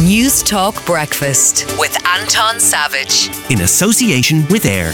News Talk Breakfast with Anton Savage. In association with AIR.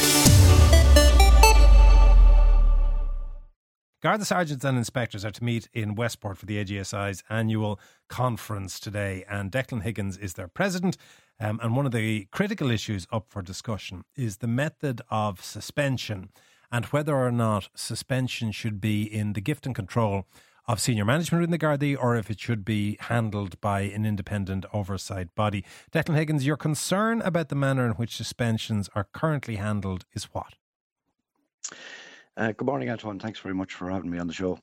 Garda sergeants and inspectors are to meet in Westport for the AGSI's annual conference today, and Declan Higgins is their president. And one of the critical issues up for discussion is the method of suspension and whether or not suspension should be in the gift and control of senior management in the Gardaí, or if it should be handled by an independent oversight body. Declan Higgins, your concern about the manner in which suspensions are currently handled is what? Good morning, Antoine. Thanks very much for having me on the show.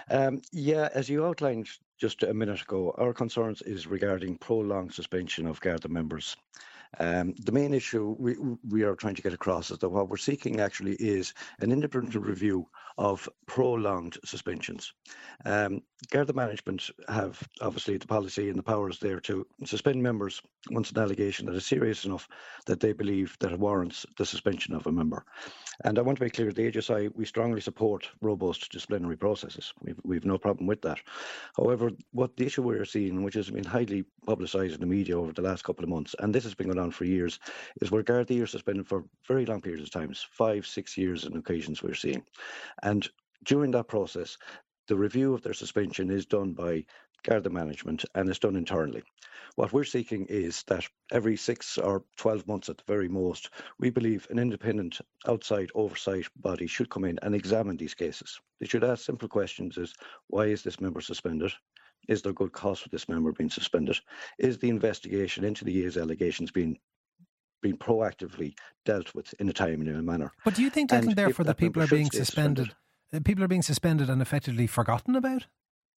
As you outlined just a minute ago, our concerns is regarding prolonged suspension of Garda members. The main issue we are trying to get across is that what we're seeking actually is an independent review of prolonged suspensions. Garda management have obviously the policy and the powers there to suspend members once an allegation that is serious enough that they believe that it warrants the suspension of a member. And I want to be clear, the HSI, we strongly support robust disciplinary processes. We've no problem with that. However, what the issue we're seeing, which has been highly publicised in the media over the last couple of months, and this has been going on for years, is where Gardaí are suspended for very long periods of time, 5-6 years on occasions we're seeing. And during that process, the review of their suspension is done by Garda management and it's done internally. What we're seeking is that every 6 or 12 months at the very most, we believe an independent outside oversight body should come in and examine these cases. They should ask simple questions as, why is this member suspended? Is there good cause for this member being suspended? Is the investigation into the year's allegations being proactively dealt with in a timely manner? But do you think, Declan, therefore, that people are being suspended? People are being suspended and effectively forgotten about?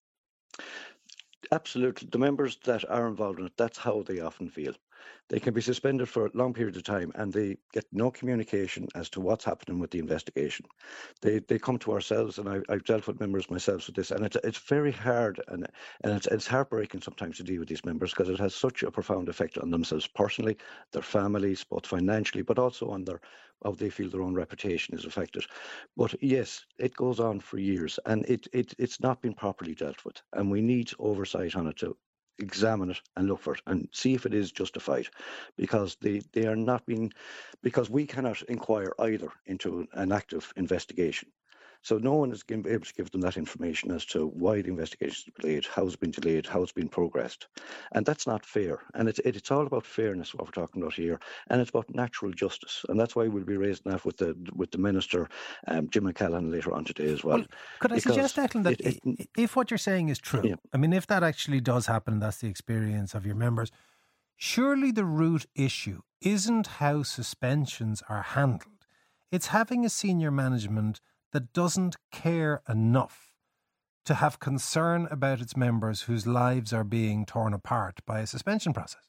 Absolutely. The members that are involved in it, that's how they often feel. They can be suspended for long periods of time and they get no communication as to what's happening with the investigation. They come to ourselves, and I've dealt with members myself with this, and it's very hard and it's heartbreaking sometimes to deal with these members because it has such a profound effect on themselves personally, their families, both financially, but also on how they feel their own reputation is affected. But yes, it goes on for years and it's not been properly dealt with, and we need oversight on it to examine it and look for it and see if it is justified, because they are not being, because we cannot inquire either into an active investigation. So no one is able to give them that information as to why the investigation is delayed, how it's been delayed, how it's been progressed. And that's not fair. And it's all about fairness, what we're talking about here. And it's about natural justice. And that's why we'll be raising that with the Minister, Jim McCallum, later on today as well. Could I suggest, Declan, that if what you're saying is true, I mean, if that actually does happen and that's the experience of your members, surely the root issue isn't how suspensions are handled. It's having a senior management that doesn't care enough to have concern about its members whose lives are being torn apart by a suspension process.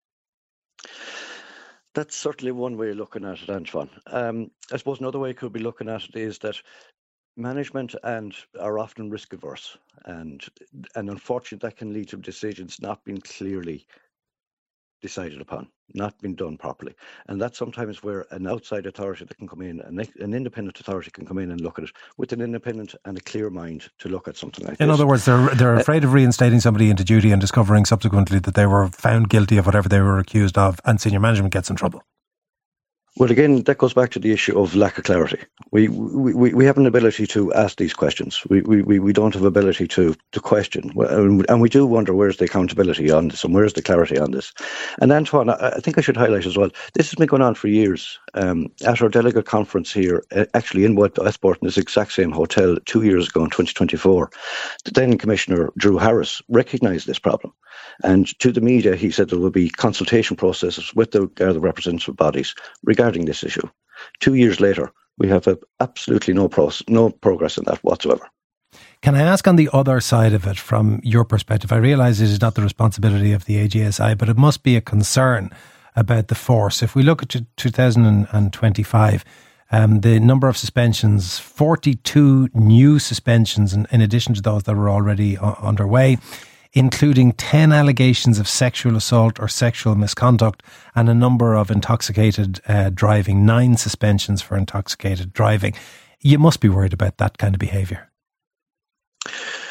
That's certainly one way of looking at it, Antoine. I suppose another way I could be looking at it is that management are often risk averse, and unfortunately that can lead to decisions not being clearly decided upon, not been done properly. And that's sometimes where an outside authority that can come in, an independent authority can come in and look at it with an independent and a clear mind to look at something like this. In other words, they're afraid of reinstating somebody into duty and discovering subsequently that they were found guilty of whatever they were accused of, and senior management gets in trouble. Well, again, that goes back to the issue of lack of clarity. We have an ability to ask these questions. We don't have ability to question. And we do wonder, where's the accountability on this and where's the clarity on this? And Antoine, I think I should highlight as well, this has been going on for years. At our delegate conference here, actually in Westport, in this exact same hotel 2 years ago in 2024, the then Commissioner Drew Harris recognised this problem. And to the media, he said there will be consultation processes with the representative bodies regarding this issue. 2 years later, we have absolutely no progress in that whatsoever. Can I ask on the other side of it from your perspective? I realise it is not the responsibility of the AGSI, but it must be a concern about the force. If we look at 2025, the number of suspensions, 42 new suspensions in addition to those that were already underway, including 10 allegations of sexual assault or sexual misconduct and a number of intoxicated driving, 9 suspensions for intoxicated driving. You must be worried about that kind of behaviour.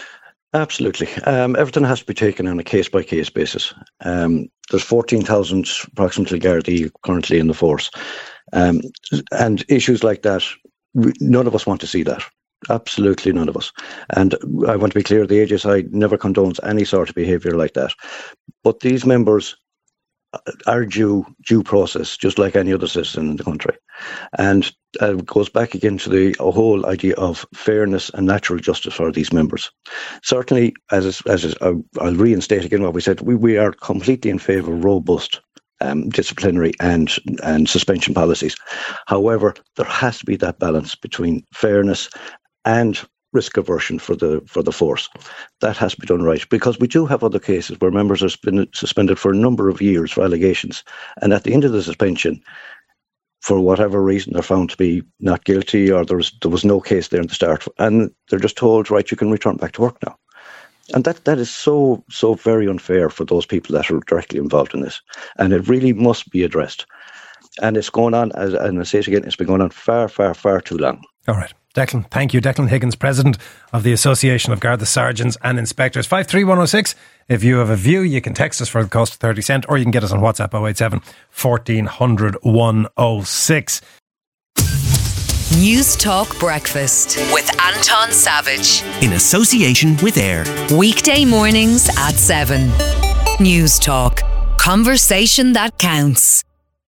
Absolutely. Everything has to be taken on a case-by-case basis. There's 14,000 approximately Gardaí currently in the force. And issues like that, none of us want to see that. Absolutely none of us. And I want to be clear, the AGSI never condones any sort of behaviour like that. But these members are due process, just like any other citizen in the country. And it goes back again to the whole idea of fairness and natural justice for these members. Certainly, I'll reinstate again what we said, we are completely in favour of robust disciplinary and suspension policies. However, there has to be that balance between fairness and risk aversion for the force. That has to be done right, because we do have other cases where members are suspended for a number of years for allegations, and at the end of the suspension, for whatever reason, they're found to be not guilty, or there was no case there in the start, and they're just told, right, you can return back to work now. And that is so very unfair for those people that are directly involved in this, and it really must be addressed. And it's going on, and I say it again, it's been going on far, far, far too long. All right. Declan, thank you. Declan Higgins, President of the Association of Garda Sergeants and Inspectors. 53106. If you have a view, you can text us for the cost of 30 cents, or you can get us on WhatsApp 087 1400 106. News Talk Breakfast with Anton Savage. In association with AIR. Weekday mornings at 7. News Talk. Conversation that counts.